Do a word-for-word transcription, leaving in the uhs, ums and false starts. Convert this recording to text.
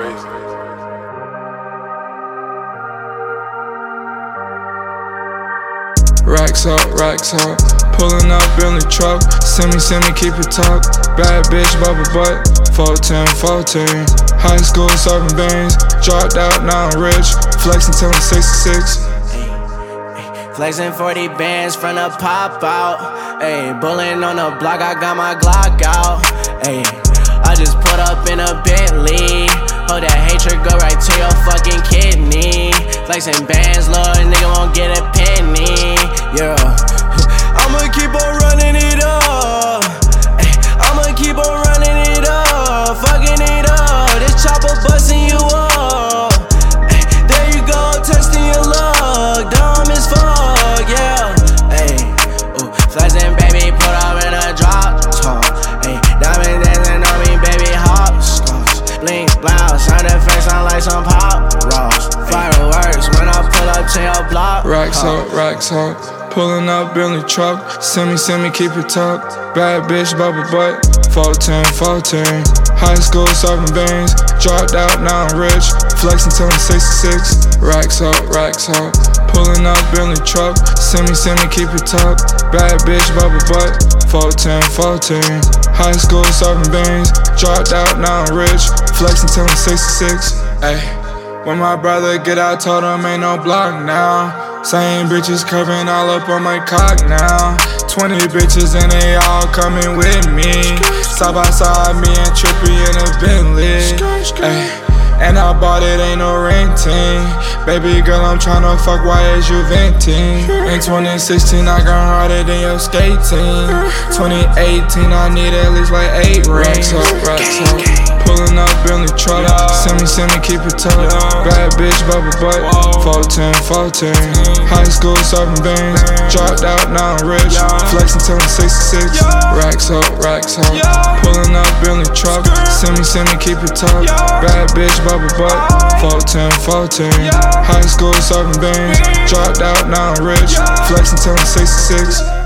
Racks up, racks up, pulling up in the truck. Send me, send me, keep it tuck. Bad bitch, bubble butt. fourteen, fourteen. High school serving beans. Dropped out, now I'm rich. Flexing till I'm sixty-six. Flexing forty bands from the pop out. Ayy, bullin' on the block, I got my Glock out. Ayy, I just put up in a Bentley. Oh, that hatred go right to your fucking kidney. Flexing bands, little nigga won't get a penny. Yeah, I'ma keep on running it up. Ay, I'ma keep on running it up. Fucking it up, this chopper busting you up. Ay, there you go, testing your luck. Dumb as fuck, yeah. Ay, ooh, flexing baby, put up in a drop top. Ay, diamond dancing on me, baby, hopscotch. Bling, blouse, sound effects sound like some pop rocks. Fireworks when I pull up to your block. Racks up, racks up, pulling up in the truck. Send me, send me, keep it tucked. Bad bitch, bubble butt. fourteen, fourteen. High school serving beans. Dropped out, now I'm rich. Flexing till I'm sixty-six. Racks up, racks up, pulling up in the truck. Send me, send me, keep it tucked. Bad bitch, bubble butt. fourteen, fourteen. High school serving beans. Dropped out, now I'm rich. Flexing till I'm sixty-six. Ay, when my brother get out, told him ain't no block now. Same bitches curving all up on my cock now. Twenty bitches and they all coming with me. Side by side, me and Trippy in a Bentley. Ay, and I bought it, ain't no renting. Baby girl, I'm tryna fuck, why is you venting? In twenty sixteen, I got harder than your skating. twenty eighteen, I need at least like eight racks up, racks up. Pulling up in the truck. Send me, send me, keep it tucked. Bad bitch, bubble butt. fourteen, fourteen. High school serving beans. Dropped out, now I'm rich. Flexing till I'm sixty-six. Racks up, racks up. Pulling up in the truck. Send me, send me, keep it tucked. Bad bitch, bubble butt. fourteen, fourteen. High school serving beans. Dropped out, now I'm rich. Flexing till I'm sixty-six.